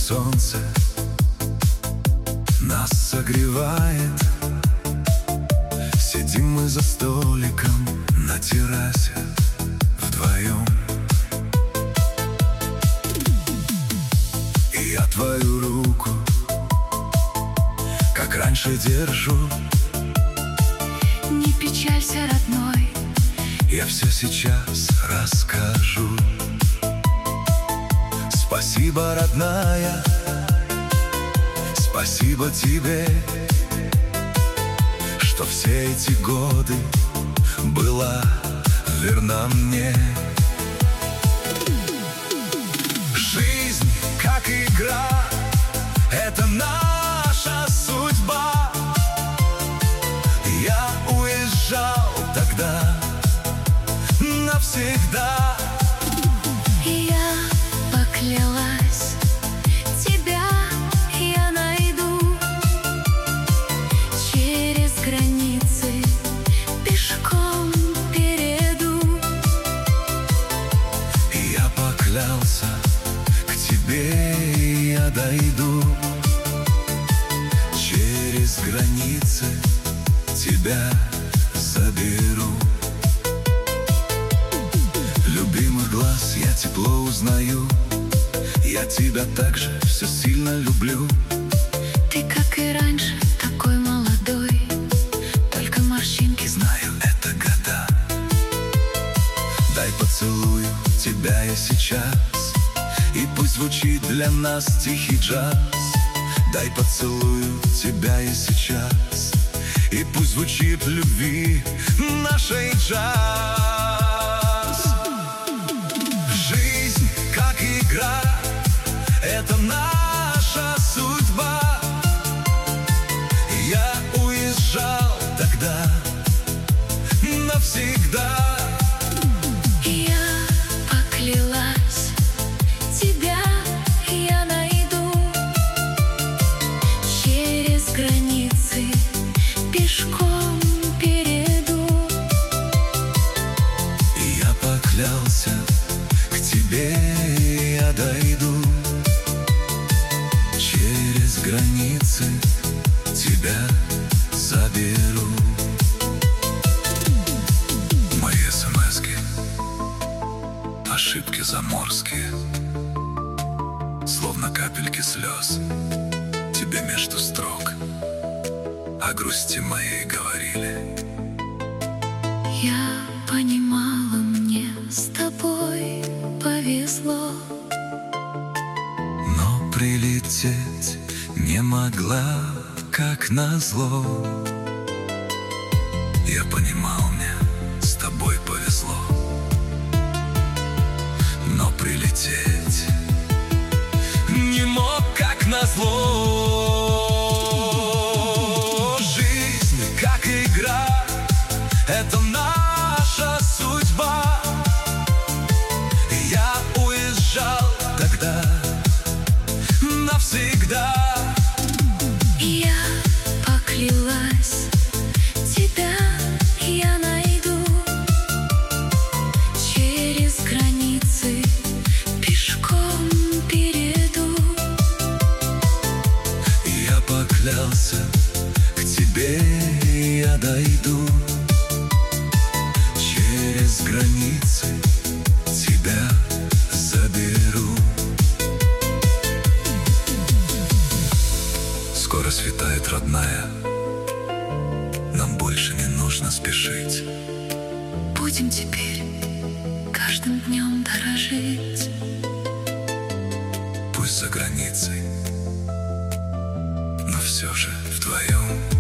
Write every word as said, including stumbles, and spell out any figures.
солнце нас согревает. Сидим мы за столиком на террасе вдвоем. И я твою руку, как раньше, держу. Не печалься, родной, я все сейчас расскажу. Спасибо, родная, спасибо тебе, что все эти годы была верна мне. Жизнь как игра, это наша судьба. Я уезжал тогда навсегда. я поклялась, тебя я найду. Через границы пешком перейду. Я поклялся, к тебе я дойду. Через границы тебя заберу. Любимых глаз я тепло узнаю. Я тебя также все сильно люблю. Ты, как и раньше, такой молодой, только морщинки. Знаю, это года. Дай поцелую тебя я сейчас, и пусть звучит для нас тихий джаз. Дай поцелую тебя я сейчас, и пусть звучит любви нашей джаз. Жизнь как игра, это наша судьба. Я уезжал тогда навсегда. Я поклялась, тебя я найду. Через границы пешком перейду. Я поклялся, к тебе я дойду. Через границы тебя заберу. Мои смски, ошибки заморские, словно капельки слез тебе между строк о грусти моей говорили. Я понимала, мне с тобой повезло, но прилететь не могла, как назло. Я понимал, мне с тобой повезло, но прилететь не мог, как назло. Жизнь как игра, это наша судьба. Я уезжал тогда навсегда. я поклялась, тебя я найду. Через границы пешком перейду. Я поклялся, к тебе я дойду. Через границы тебя заберу. Скоро светает, родная, нам больше не нужно спешить. Будем теперь каждым днем дорожить. Пусть за границей, но все же вдвоем.